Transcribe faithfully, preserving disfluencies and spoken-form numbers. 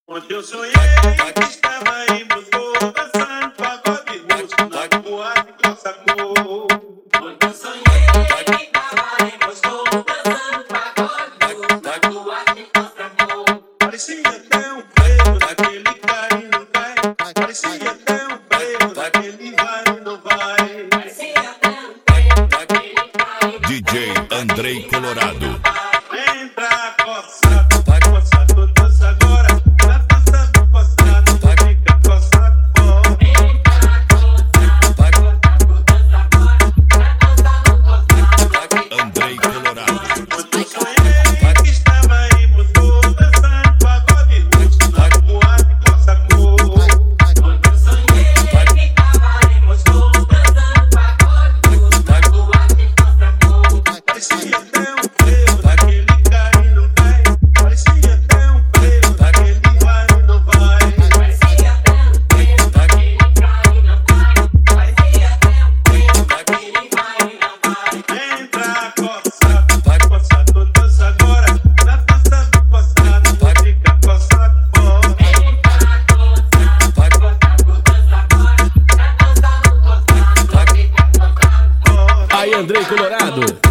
Ontem eu sonhei que estava em Moscou, dançando pagode russo na boate Cossacô. Ontem eu sonhei que estava em Moscou, dançando pagode russo na boate Cossacô. Parecia até um frevo daquele cai e não cai. Parecia até um frevo daquele vai e não vai. Parecia até um frevo daquele cai. D J Andrei Colorado. Entra coçado, vai coçado, dança agora. Na dança do coçado, fica coçado bom. Entra coçado, vai coçado, dança agora. Na dança do coçado, Andrei Colorado. Ontem eu sonhei que estava em Moscou, dançando pagode russo na boate Cossacô. ontem eu sonhei que estava em Moscou, dançando pagode russo na boate Cossacô. Parecia até um frevo daquele cai e não cai. Parecia até um frevo daquele vai e não vai. Parecia até um frevo daquele cai e não cai. Parecia até um frevo daquele vai e não vai. Entra coçado, vai coçado, dança agora. Na dança do coçado, fica coçado bom. Entra coçado, vai coçado, dança agora. Na dança do coçado, fica coçado bom. Aí, Andrei Colorado.